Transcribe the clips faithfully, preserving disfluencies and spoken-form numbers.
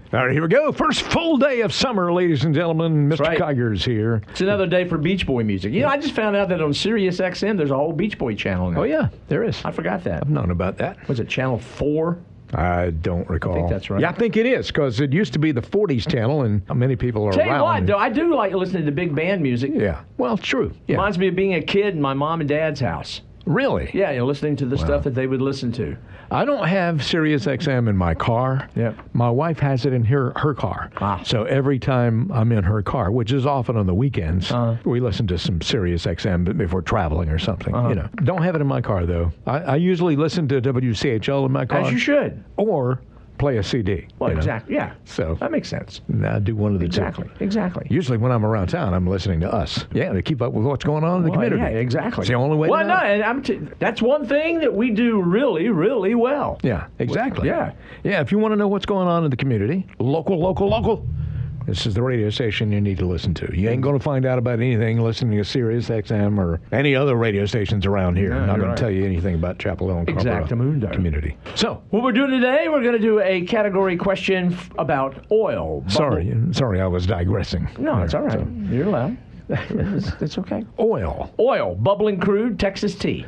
All right, here we go. First full day of summer, ladies and gentlemen. Mister right. Kiger's here. It's another day for Beach Boy music. You know, I just found out that on Sirius X M, there's a whole Beach Boy channel now. Oh, yeah, there is. I forgot that. I've known about that. Was it Channel four? I don't recall. I think that's right. Yeah, I think it is, because it used to be the forties channel, and many people are Tell around. you what, though, I do like listening to big band music. Yeah, well, true. Yeah. Reminds me of being a kid in my mom and dad's house. Really? Yeah, you know, listening to the wow. stuff that they would listen to. I don't have Sirius X M in my car. Yeah. My wife has it in her, her car. Ah. So every time I'm in her car, which is often on the weekends, uh-huh. we listen to some Sirius X M before traveling or something. Uh-huh. You know, don't have it in my car, though. I, I usually listen to W C H L in my car. As you should. Or play a C D. Well, you know? exactly. Yeah. So that makes sense. I do one of the exactly. two. Exactly. Exactly. Usually when I'm around town, I'm listening to us. Yeah, to keep up with what's going on in the well, community. Yeah, exactly. It's the only way well, to no, know. and I'm t- that's one thing that we do really, really well. Yeah, exactly. Yeah. Yeah, if you want to know what's going on in the community, local, local, local, this is the radio station you need to listen to. You ain't going to find out about anything listening to Sirius X M or any other radio stations around here. No, I'm not going right. to tell you anything about Chapel Hill and Exactamundo. community. So, what we're doing today, we're going to do a category question f- about oil. Bubble. Sorry, sorry, I was digressing. No, it's all right. So. You're allowed. It's, it's okay. Oil. Oil, bubbling crude, Texas tea.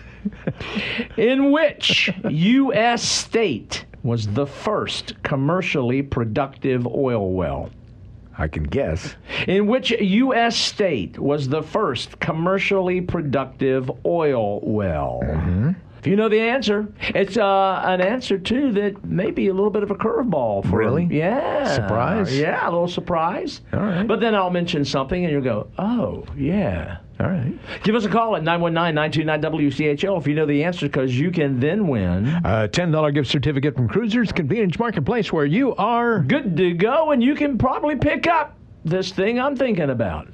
In which U S state was the first commercially productive oil well? I can guess. In which U S state was the first commercially productive oil well? Mm-hmm. If you know the answer, it's uh, an answer, too, that may be a little bit of a curveball for Really? Yeah. Surprise? Yeah, a little surprise. All right. But then I'll mention something, and you'll go, oh, yeah. All right. Give us a call at nine one nine, nine two nine, W C H L if you know the answer, because you can then win A ten dollars gift certificate from Cruisers Convenience Marketplace, where you are good to go, and you can probably pick up this thing I'm thinking about.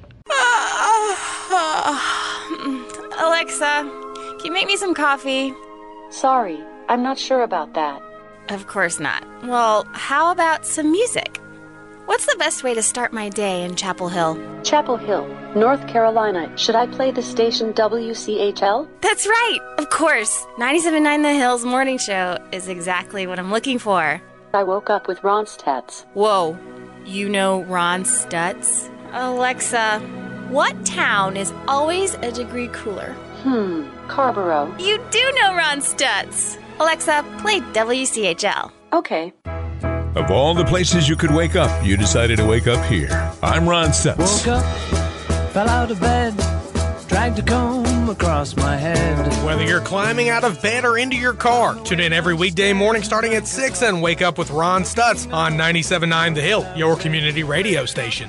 Alexa, can you make me some coffee? Sorry, I'm not sure about that. Of course not. Well, how about some music? What's the best way to start my day in Chapel Hill? Chapel Hill, North Carolina. Should I play the station W C H L? That's right, of course. ninety-seven point nine The Hills Morning Show is exactly what I'm looking for. I woke up with Ronstadts. Whoa, you know Ron Stutz? Alexa, what town is always a degree cooler? Hmm, Carrboro. You do know Ron Stutz. Alexa, play W C H L. Okay. Of all the places you could wake up, you decided to wake up here. I'm Ron Stutz. Woke up, fell out of bed, dragged a comb across my head. Whether you're climbing out of bed or into your car, tune in every weekday morning starting at six and wake up with Ron Stutz on ninety-seven point nine The Hill, your community radio station.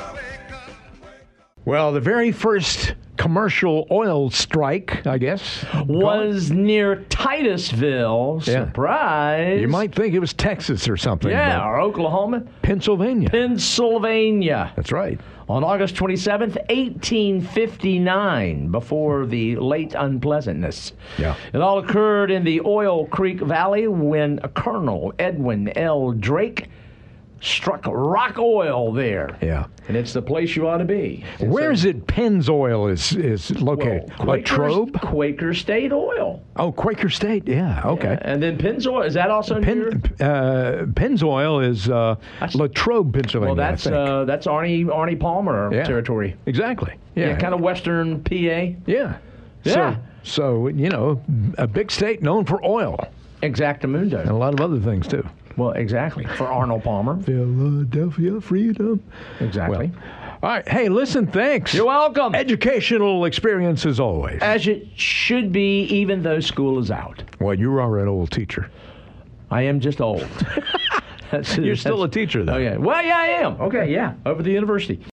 Well, the very first commercial oil strike, I guess, was near Titusville. Yeah. Surprise. You might think it was Texas or something. Yeah, but or Oklahoma. Pennsylvania. Pennsylvania. That's right. On August twenty-seventh, eighteen fifty-nine, before the late unpleasantness. Yeah. It all occurred in the Oil Creek Valley when Colonel Edwin L. Drake struck rock oil there. Yeah. And it's the place you ought to be. Where is it Pennzoil is, is located? Well, Latrobe? Quaker State Oil. Oh, Quaker State, yeah, okay. Yeah, and then Pennzoil, is that also near? Pen, uh, Pennzoil is uh, Latrobe, Pennsylvania. Well, that's I think. uh, that's Arnie Arnie Palmer Yeah. territory. Exactly. Yeah, Yeah, kind of western P A. Yeah. Yeah. So, so, you know, a big state known for oil and Exactamundo. a lot of other things, too. Well, exactly. For Arnold Palmer. Philadelphia freedom. Exactly. Well, all right. Hey, listen, thanks. You're welcome. Educational experience as always. As it should be, even though school is out. Well, you are an old teacher. I am just old. That's- You're still a that's- teacher, though. Oh, yeah. Well, yeah, I am. Okay, yeah. Over the university.